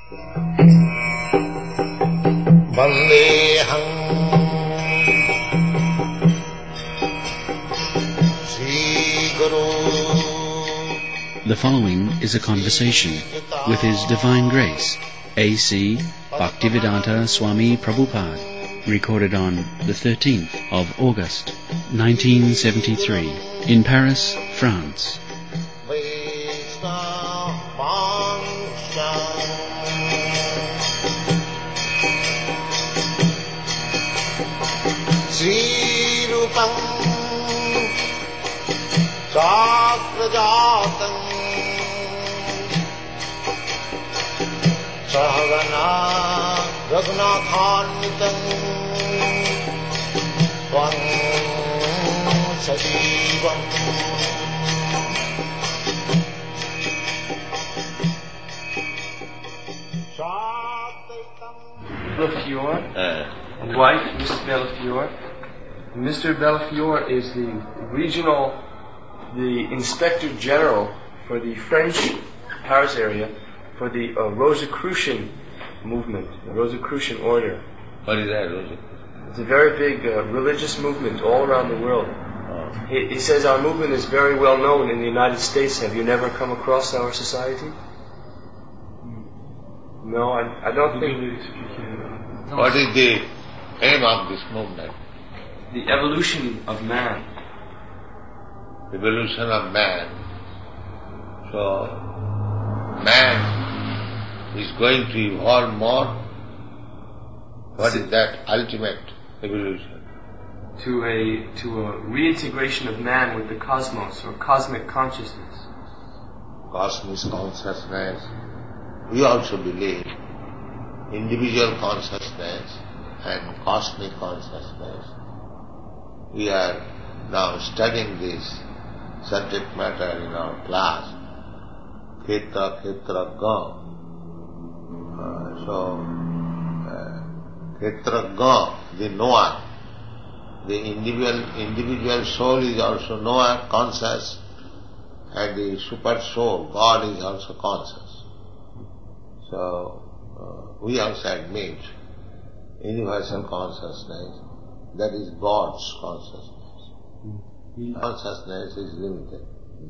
Vandeham Sri Guru. The following is a conversation with His Divine Grace, A.C. Bhaktivedanta Swami Prabhupada, recorded on the 13th of August, 1973, in Paris, France. Srirupam Sakrajatam Sahagana Raghunathanvitam Tvam Sajivam. Bellafiore, wife, Mrs. Bellafiore. Mr. Bellafiore is the Inspector General for the French Paris area for the Rosicrucian movement, the Rosicrucian order. What is that, Rosicrucian? It's a very big religious movement all around the world. He says our movement is very well known in the United States. Have you never come across our society? No, I don't think... What is the aim of this movement? The evolution of man. Evolution of man. So, man is going to evolve more. What is that ultimate evolution? To a reintegration of man with the cosmos or cosmic consciousness. Cosmic consciousness. We also believe individual consciousness and cosmic consciousness. We are now studying this subject matter in our class, Khetra Ga. Khetra Ga, the knower. The individual soul is also knower, conscious, and the super soul, God, is also conscious. So, we also admit universal consciousness, that is God's consciousness. Consciousness is limited.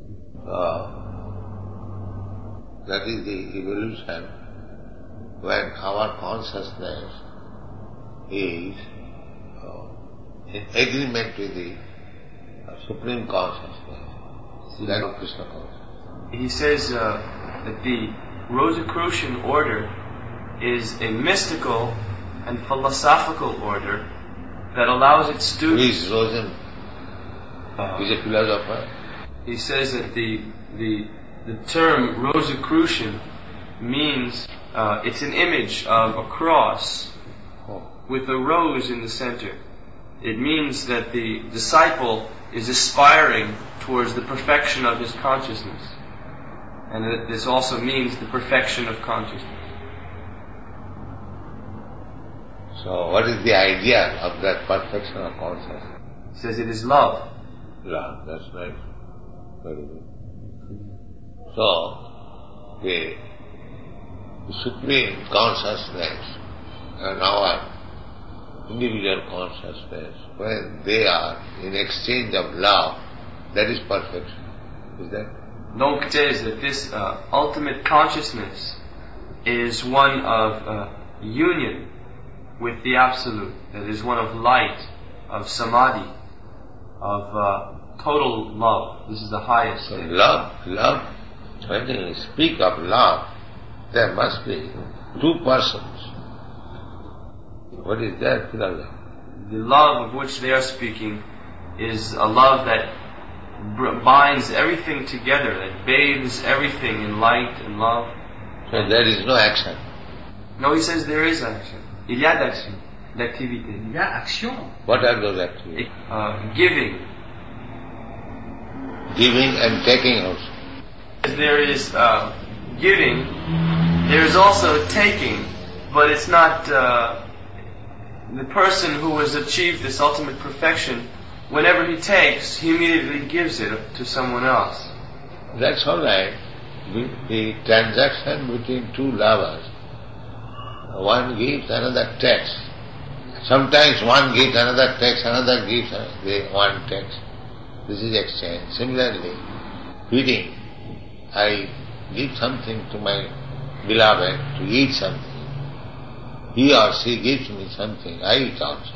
That is the evolution when our consciousness is in agreement with the Supreme Consciousness, that of Krishna consciousness. He says that the Rosicrucian order is a mystical and philosophical order that allows its students... Who is Rosen? He's a philosopher. He says that the term Rosicrucian means it's an image of a cross with a rose in the center. It means that the disciple is aspiring towards the perfection of his consciousness. And that this also means the perfection of consciousness. So what is the idea of that perfection of consciousness? He says it is love. Love, that's right. Very good. So, the Supreme Consciousness and our individual consciousness, when they are in exchange of love, that is perfection. Is that? Donc it says that this ultimate consciousness is one of union with the Absolute, that is one of light, of samadhi, of total love. This is the highest So thing. love, when you speak of love, there must be two persons. What is that, philosophy? The love of which they are speaking is a love that binds everything together, that bathes everything in light and love. So there is no action. No, he says there is action. Il y a d'action, d'activité. Il y a action. What are those activities? Giving. Giving and taking also. There is giving, there is also taking, but it's not the person who has achieved this ultimate perfection. Whenever he takes, he immediately gives it to someone else. That's all right. The transaction between two lovers one gives, another takes. Sometimes one gives, another takes, another gives, one takes. This is exchange. Similarly, feeding. I give something to my beloved to eat something. He or she gives me something, I eat also.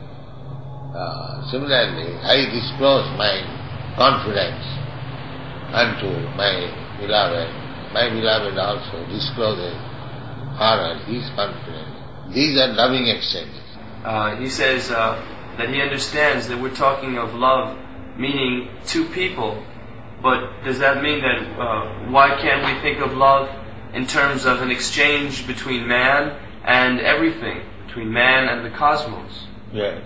Similarly, I disclose my confidence unto my beloved. My beloved also discloses her his confidence. These are loving exchanges. He says that he understands that we're talking of love, meaning two people, but does that mean that why can't we think of love in terms of an exchange between man and everything, between man and the cosmos? Yes.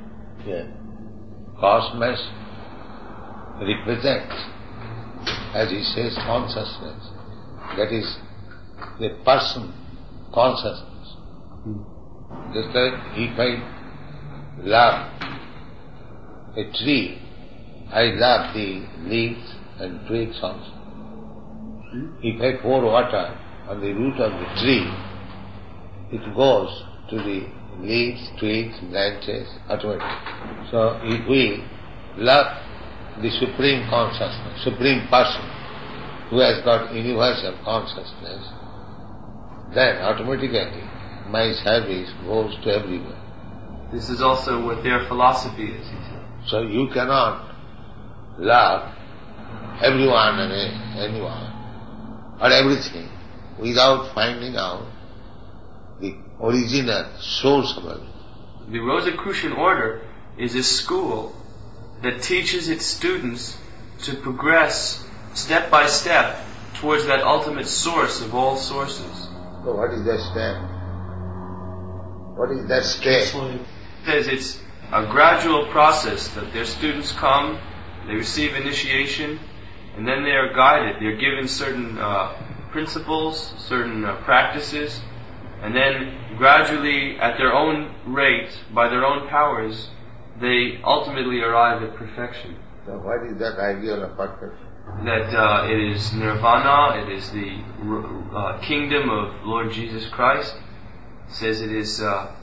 Cosmos represents, as he says, consciousness. That is the person consciousness. Just like if I love a tree, I love the leaves and twigs also. If I pour water on the root of the tree, it goes to the leaves, twigs, branches, automatically. So if we love the Supreme Consciousness, Supreme Person, who has got universal consciousness, then automatically my service goes to everywhere. This is also what their philosophy is, he said. So you cannot love everyone and anyone or everything without finding out the original source of everything. The Rosicrucian order is a school that teaches its students to progress step by step towards that ultimate source of all sources. So what is that step? What is that step? It says it's a gradual process that their students come, they receive initiation, and then they are guided. They're given certain principles, certain practices, and then gradually, at their own rate, by their own powers, they ultimately arrive at perfection. So what is that ideal of perfection? That it is nirvana, it is the kingdom of Lord Jesus Christ. It says it is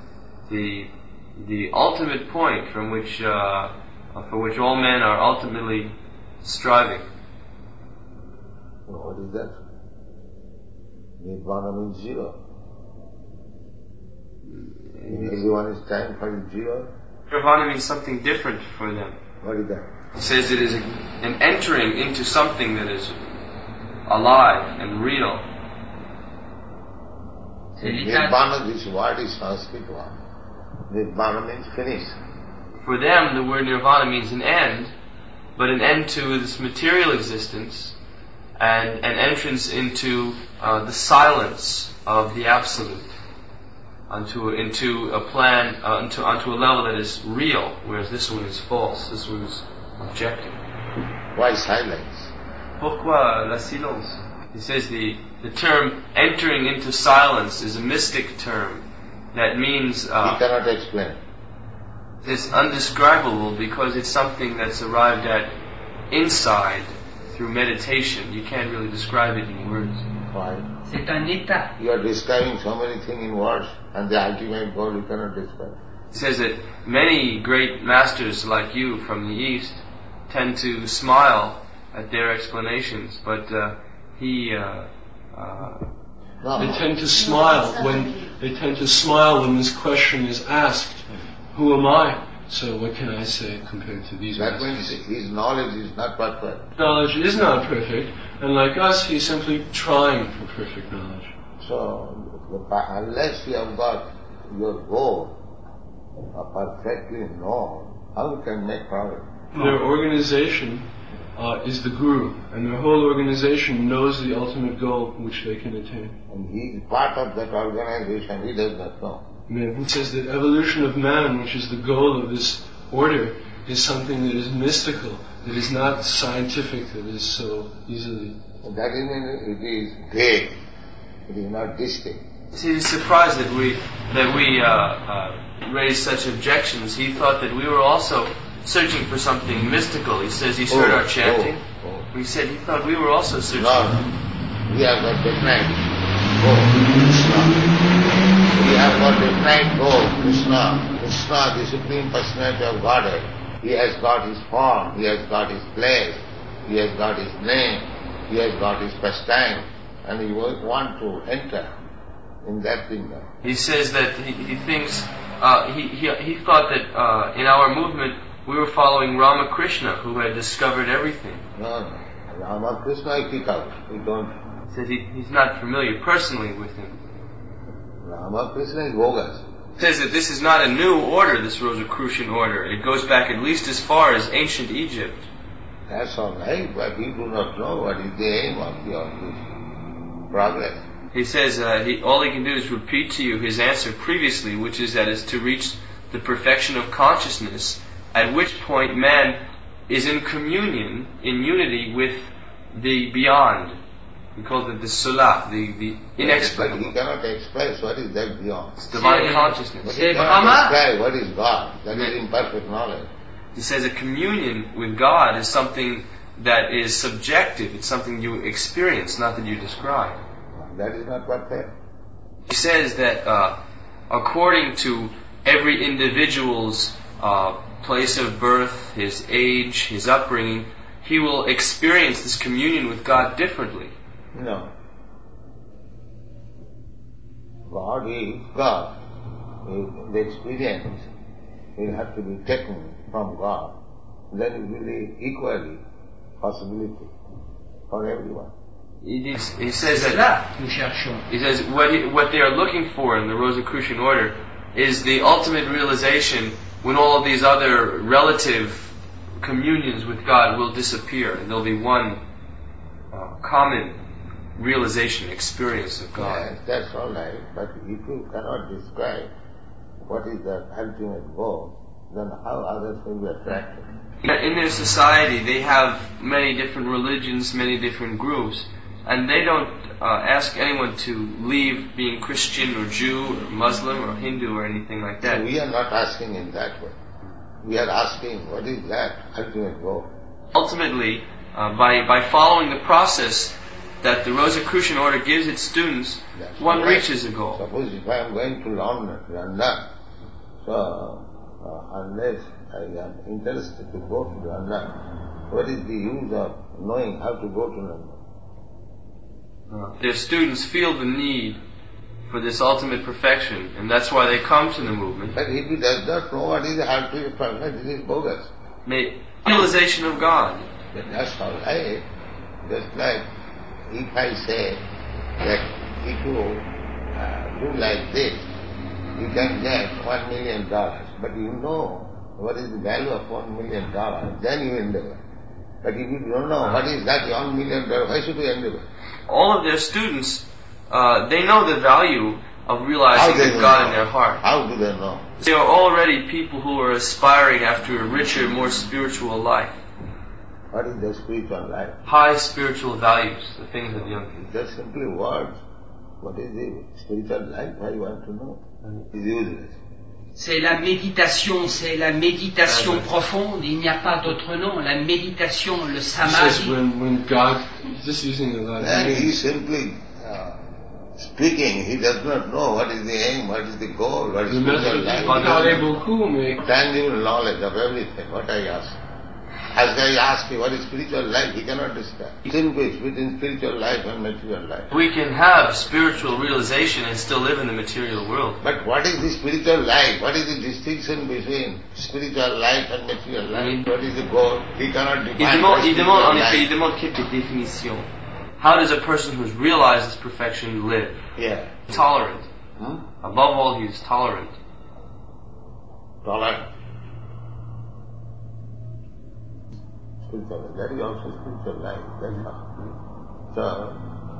the ultimate point from which for which all men are ultimately striving. What is that? Nirvana means zero. Everyone is trying for zero. Nirvana means something different for them. What is that? It says it is an entering into something that is alive and real. Nirvana, this word is Sanskrit word. Nirvana means finish. For them, the word nirvana means an end, but an end to this material existence and an entrance into the silence of the Absolute, into a plan, onto a level that is real, whereas this one is false, this one is objective. Why silence? Pourquoi la silence? He says the term entering into silence is a mystic term that means he cannot explain. It's undescribable because it's something that's arrived at inside through meditation. You can't really describe it in words. Why? You are describing so many things in words, and the ultimate goal you cannot describe. It says that many great masters like you from the East tend to smile at their explanations, but they tend to smile when this question is asked, who am I? So what can I say compared to these That masters? means his knowledge is not perfect. Knowledge is not perfect, and like us, he's simply trying for perfect knowledge. So, unless you have got your goal perfectly known, how you can make progress? Their organization is the Guru, and their whole organization knows the ultimate goal which they can attain. And he is part of that organization, he does not know. And it says that evolution of man, which is the goal of this order, is something that is mystical, that is not scientific, that is so easily. And that is, it is vague, it is not distinct. See, he's surprised that we raised such objections. He thought that we were also searching for something mystical. He says he's heard our chanting. He said he thought we were also searching. No, we have got different goal. We have got a definite goal, Krishna. Krishna, the Supreme Personality of Godhead. He has got his form, he has got his place, he has got his name, he has got his pastime, and he wants to enter in that kingdom. He says that he thinks, he thought that in our movement we were following Ramakrishna, who had discovered everything. No. Ramakrishna I kick out. We don't. He says he's not familiar personally with him. Ramakrishna is bogus. He says that this is not a new order, this Rosicrucian order. It goes back at least as far as ancient Egypt. That's all right, but we do not know what is the aim of this progress. He says all he can do is repeat to you his answer previously, which is that it's to reach the perfection of consciousness, at which point man is in communion, in unity with the beyond. We call it the Sulah, the inexplicable. But he cannot express what is that beyond. It's divine consciousness. But he cannot describe what is God. That is imperfect knowledge. He says a communion with God is something that is subjective. It's something you experience, not that you describe. That is not perfect. He says that according to every individual's place of birth, his age, his upbringing, he will experience this communion with God differently. No. God is God. The experience will have to be taken from God. Then it will be equally possibility for everyone. He says that he says what they are looking for in the Rosicrucian order is the ultimate realization when all of these other relative communions with God will disappear, and there'll be one common realization, experience of God. Yes, that's all right, but if you cannot describe what is the ultimate goal, then how others will be attracted? In their society, they have many different religions, many different groups, and they don't ask anyone to leave being Christian or Jew or Muslim or Hindu or anything like that. So we are not asking in that way. We are asking what is that ultimate goal? Ultimately, by following the process that the Rosicrucian order gives its students, one reaches a goal. Suppose if I am going to London, so unless I am interested to go to London, what is the use of knowing how to go to London? Their students feel the need for this ultimate perfection, and that's why they come to the movement. But if he does not know what is the ultimate perfection, it is bogus. Realization of God. That's all right. Just like if I say that if you do like this, you can get $1 million, but you know what is the value of $1 million, then you endeavor. But if you don't know what is that $1 million, why should you endeavor? All of their students, they know the value of realizing that God in their heart. How do they know? They are already people who are aspiring after a richer, more spiritual life. What is the spiritual life? High spiritual values, the things of the young people. Just simply words. What is the spiritual life? I want to know. It's useless. C'est la méditation profonde, il n'y a pas d'autre nom, la méditation, le samadhi. When God, just using the Latin. And he is simply speaking, he does not know what is the aim, what is the goal, what is the spiritual life. Tangible knowledge of everything, what I ask. As I ask you what is spiritual life, he cannot describe. Distinguish between spiritual life and material life. We can have spiritual realization and still live in the material world. But what is the spiritual life? What is the distinction between spiritual life and material life? What is the goal? He cannot define Il demande quelques définitions. How does a person who's realized his perfection live? Yeah. Tolerant. Above all, he is tolerant. Tolerant. Spiritual, that is also spiritual life. That's all.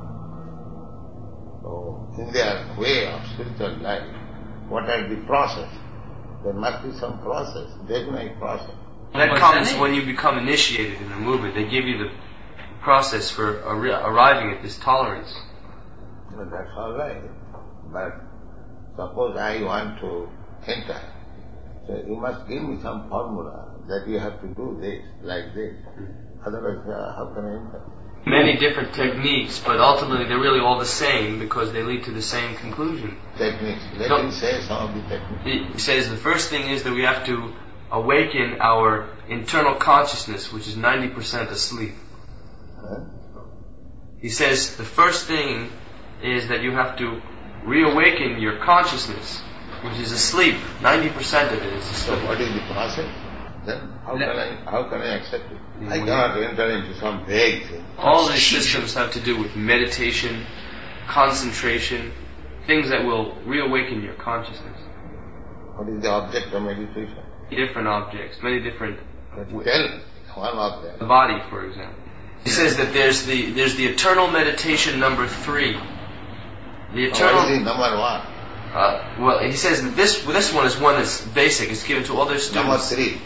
So, in their way of spiritual life, what are the process? There must be some process, definite process. That comes when you become initiated in the movement. They give you the process for arriving at this tolerance. Well, that's all right. But suppose I want to enter. So you must give me some formula that you have to do this, like this. Otherwise, how can I enter? Many different techniques, but ultimately they're really all the same because they lead to the same conclusion. Techniques. Let him say some of the techniques. He says the first thing is that we have to awaken our internal consciousness, which is 90% asleep. Huh? He says the first thing is that you have to reawaken your consciousness, which is asleep. 90% of it is asleep. So what is the process? Then how can I accept it? I cannot enter into some vague thing. All these systems have to do with meditation, concentration, things that will reawaken your consciousness. What is the object of meditation? Different objects, many different. Tell one of them. The body, for example. He says that there's the eternal meditation number 3. The eternal. What is the number 1? Well, he says that this one is one that's basic. It's given to all their students. Number 3.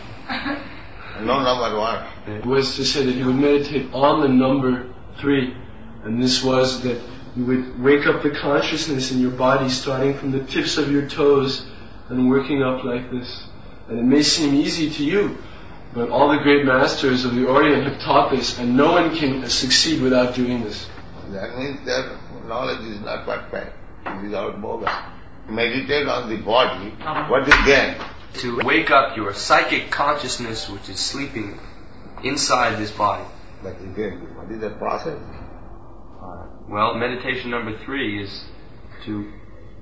No number 1. It was to say that you would meditate on the number 3, and this was that you would wake up the consciousness in your body starting from the tips of your toes and working up like this. And it may seem easy to you, but all the great masters of the Orient have taught this, and no one can succeed without doing this. That means their knowledge is not perfect. It is out bogus. Meditate on the body. What is gain? To wake up your psychic consciousness, which is sleeping inside this body. But again, what is the process? Well, meditation number 3 is to...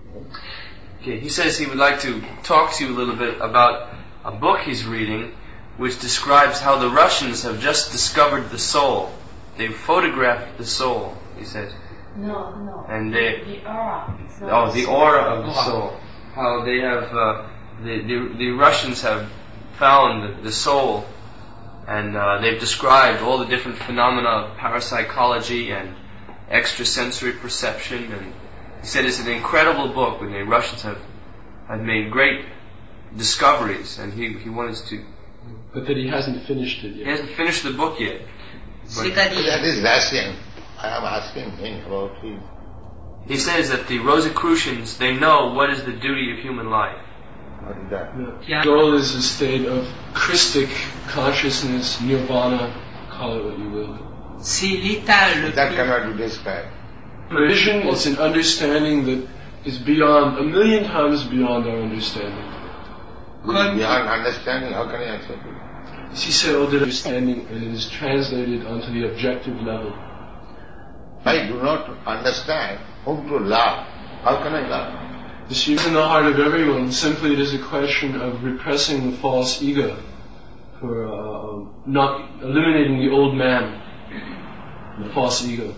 Okay, he says he would like to talk to you a little bit about a book he's reading which describes how the Russians have just discovered the soul. They've photographed the soul, he says. No. And the aura. The aura of the soul. How they have... The Russians have found the soul, and they've described all the different phenomena of parapsychology and extrasensory perception, and he said it's an incredible book, and the Russians have made great discoveries, and he wanted to... But that he hasn't finished it yet. He hasn't finished the book yet. That is Russian. I am asking him about his... He says that the Rosicrucians, they know what is the duty of human life. What is that? The goal is a state of Christic consciousness, nirvana, call it what you will. That cannot be described. Vision is an understanding that is beyond, 1,000,000 times beyond our understanding. Beyond understanding, how can I accept it? He said all that understanding, and it is translated onto the objective level. I do not understand whom to love. How can I love? This is in the heart of everyone. Simply it is a question of repressing the false ego, for not eliminating the old man, the false ego.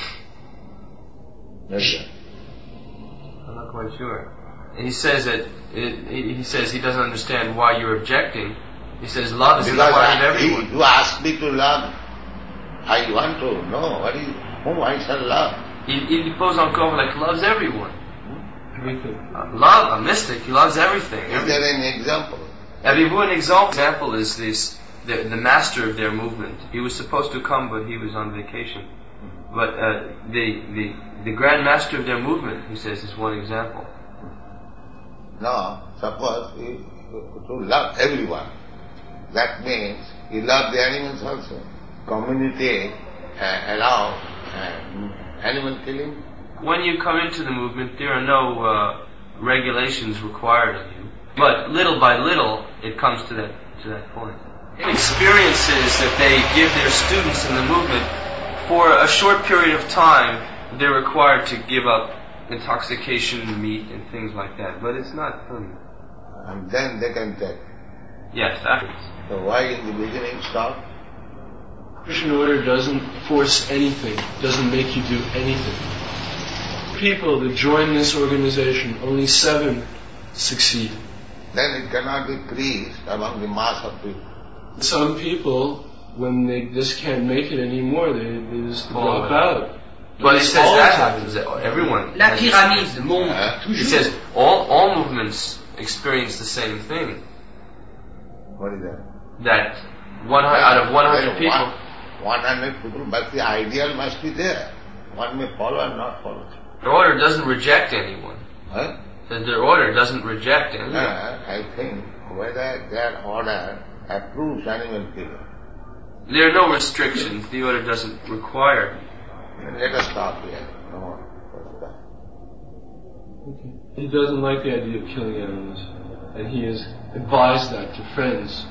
Yes, I'm not quite sure. And he says that he says he doesn't understand why you're objecting. He says love is in the heart of everyone. You ask me to love. I want to know whom I shall love. Il pose encore like loves everyone. Everything. Love, a mystic, he loves everything. Is there any example? Avez-vous an example? Example is the master of their movement. He was supposed to come, but he was on vacation. But the grand master of their movement, he says, is one example. No, suppose to love everyone. That means he loves the animals also. Community allow animal killing. When you come into the movement, there are no regulations required of you. But little by little, it comes to that point. Experiences that they give their students in the movement, for a short period of time, they're required to give up intoxication, meat, and things like that. But it's not permanent. And then they can take. Yes, afterwards. So why in the beginning stop? Christian order doesn't force anything, doesn't make you do anything. People that join this organization, only 7 succeed. Then it cannot be preached among the mass of people. Some people, when they just can't make it anymore, they just drop out. But it says that happens. Everyone. La pyramide monte. It says all movements experience the same thing. What is that? That out of 100 people. 100 people, but the ideal must be there. One may follow and not follow. Their order doesn't reject anyone. Huh? That their order doesn't reject anyone. I think whether their order approves animal killing. There are no restrictions. The order doesn't require. Let us stop here. No more. Okay. He doesn't like the idea of killing animals, and he has advised that to friends.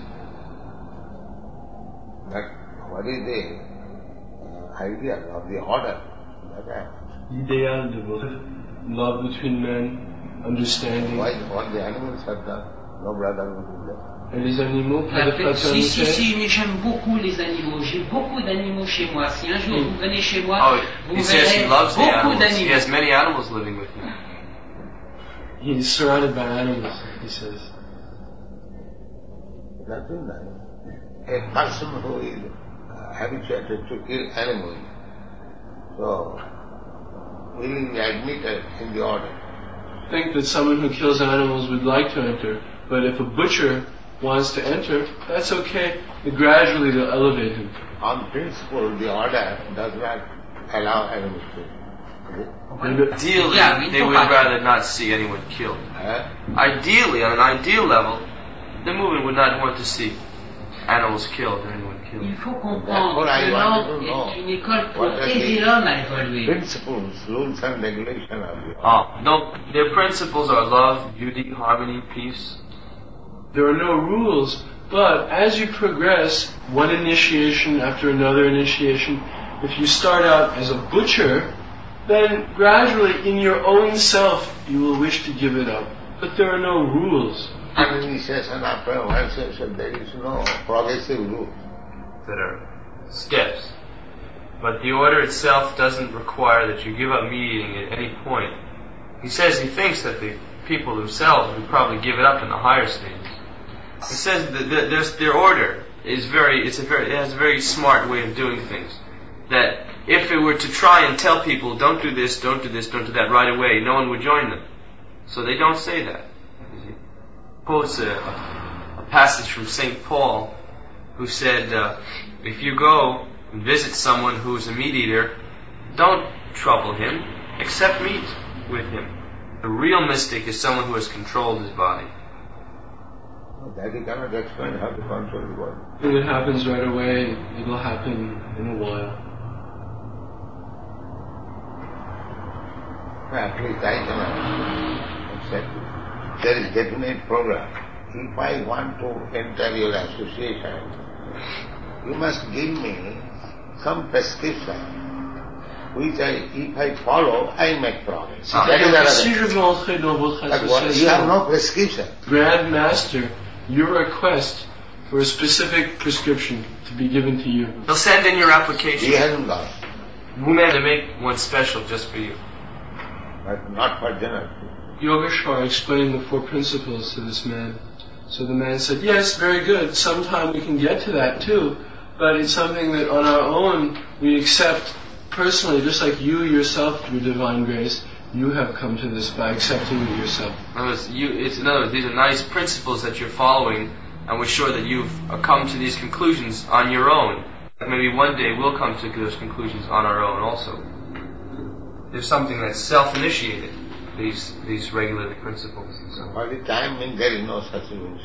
But what is the idea of the order? L'idéal de votre love between men, understanding. Why what the animals have done, no brother would do that. Et les animaux, pas de fraternité. Si, mais j'aime beaucoup les animaux. J'ai beaucoup d'animaux chez moi. Si un jour vous venez chez moi, vous verrez beaucoup d'animaux. He has many animals living with him. He is surrounded by animals, he says. Nothing like a person who is habituated to kill animals, so willingly admitted in the order. I think that someone who kills animals would like to enter, but if a butcher wants to enter, that's okay. Gradually they'll elevate him. On principle, the order does not allow animals to. Ideally, they would rather not see anyone killed. Ideally, on an ideal level, the movement would not want to see animals killed or anyone killed. Il faut comprendre que l'ordre est une école pour aider l'homme à évoluer. Principles, rules and regulations are the No, their principles are love, beauty, harmony, peace. There are no rules, but as you progress, one initiation after another initiation, if you start out as a butcher, then gradually in your own self you will wish to give it up. But there are no rules. One initiation after one initiation, there is no progressive rule. That are steps. But the order itself doesn't require that you give up meat eating at any point. He says he thinks that the people themselves would probably give it up in the higher stages. He says that their order is it has a very smart way of doing things. That if it were to try and tell people, don't do this, don't do this, don't do that right away, no one would join them. So they don't say that. He quotes a passage from St. Paul, who said, if you go and visit someone who's a meat eater, don't trouble him, accept meat with him. The real mystic is someone who has controlled his body. That you cannot explain how to control the body. If it happens right away, it will happen in a while. At least I cannot accept it. There is definite program. If I want to enter your association, you must give me some prescription, which if I follow, I make progress. Si je veux entrer dans votre association, you have no prescription. Grand Master, your request for a specific prescription to be given to you. They'll send in your application. He hasn't got. Women to make one special just for you. But not for general people. Yogeshwar explained the 4 principles to this man. So the man said, yes, very good, sometime we can get to that too, but it's something that on our own we accept personally, just like you yourself, through divine grace, you have come to this by accepting it yourself. In other words, these are nice principles that you're following, and we're sure that you've come to these conclusions on your own. Maybe one day we'll come to those conclusions on our own also. There's something that's self-initiated, these regulative principles. So by the time when there is no such rules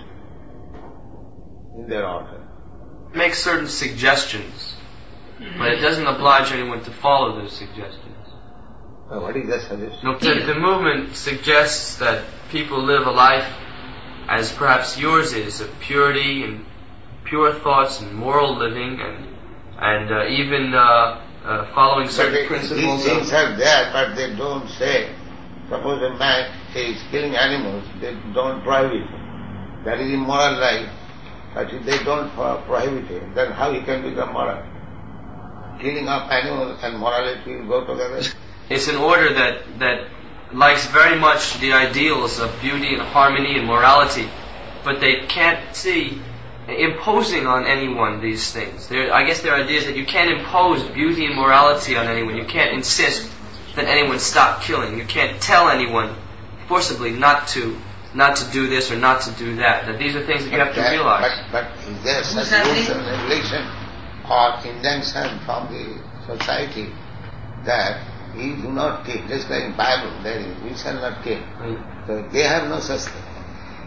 in their order. Make certain suggestions, but it doesn't oblige anyone to follow those suggestions. What is that suggestion? No, the movement suggests that people live a life as perhaps yours is, of purity and pure thoughts and moral living and even following certain principles. These things are there, but they don't say. Suppose a man is killing animals, they don't prohibit him. That is immoral life. But if they don't prohibit him, then how he can become moral? Killing of animals and morality will go together. It's an order that likes very much the ideals of beauty and harmony and morality, but they can't see imposing on anyone these things. I guess their idea is that you can't impose beauty and morality on anyone. You can't insist that anyone stop killing. You can't tell anyone forcibly not to do this or not to do that. That these are things that you have to realize. But is there such rules and regulation or injunction from the society that we do not kill? Just like in Bible, there is, we shall not kill. So they have no such thing.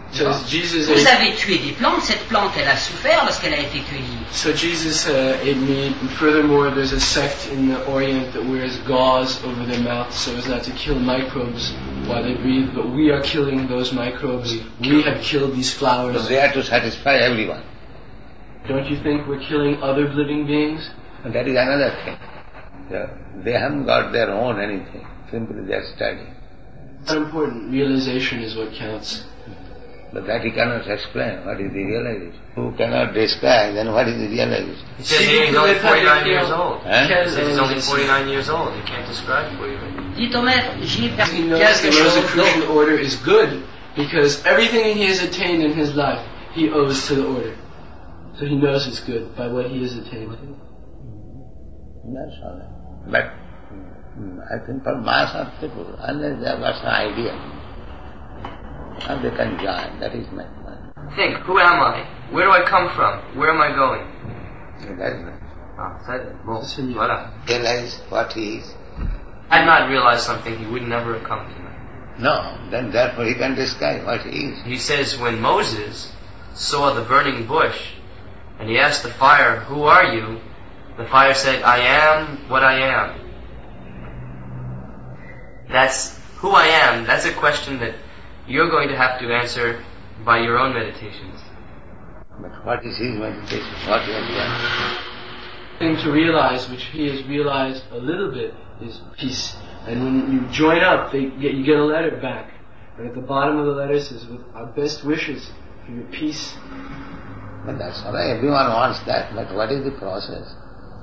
Vous avez tué des plantes, cette plante elle a souffert lorsqu'elle a été cueillie. So Jesus ate meat, and furthermore there's a sect in the Orient that wears gauze over their mouth so as not to kill microbes while they breathe, but we are killing those microbes. We have killed these flowers. So they are to satisfy everyone. Don't you think we're killing other living beings? And that is another thing. They haven't got their own anything. Simply they are studying. It's important. Realization is what counts. But that he cannot explain. What is the realization? Who cannot describe, then what is the realization? He says he's only 49 years old. He says he's only 49 years old. He can't describe for you. He knows the Rosicrucian order is good because everything he has attained in his life, he owes to the order. So he knows it's good by what he has attained. That's all right. But I think for mass of people, unless they have got some idea, how they can join, that is my point. Think, who am I? Where do I come from? Where am I going? That is Bon, voilà. Realize what he is. Had not realized something, he would never have come to me. No, then therefore he can describe what he is. He says when Moses saw the burning bush, and he asked the fire, who are you? The fire said, I am what I am. That's who I am. That's a question that you're going to have to answer by your own meditations. But what is his meditation? What he has done? Thing to realize, which he has realized a little bit, is peace. And when you join up, you get a letter back. And at the bottom of the letter says, with our best wishes for your peace. But that's all right. Everyone wants that. But what is the process?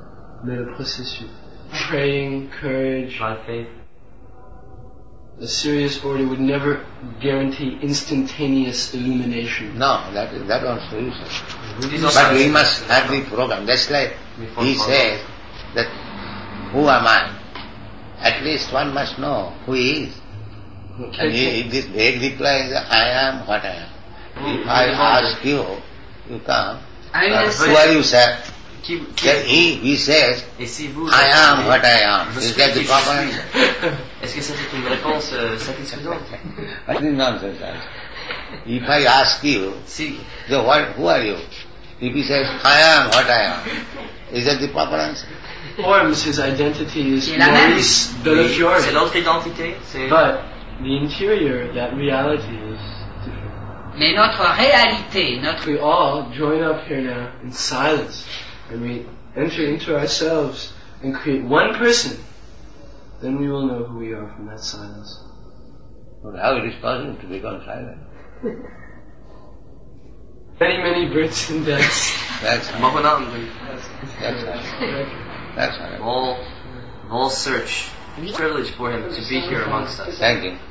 Praying, courage, faith. The serious order would never guarantee instantaneous illumination. No, that one solution. But we must have the program. That's like he says that who am I? At least one must know who he is. And this vague reply is I am what I am. If I ask you, you come. Who are you, sir? He says, I am what I am. Is that the proper answer? Est-ce que ça c'est une réponse satisfaisante? What is nonsense? If I ask you, who are you? If he says, I am what I am, is that the proper answer? Forms his identity is Maurice Bellafiore. C'est l'autre identité. But the interior, that reality is different. Mais notre réalité, We all join up here now in silence. And we enter into ourselves and create one person, then we will know who we are from that silence. But how it is possible to become silent? Many births and deaths. That's all. Whole search. Privilege for him to be here amongst us. Thank you.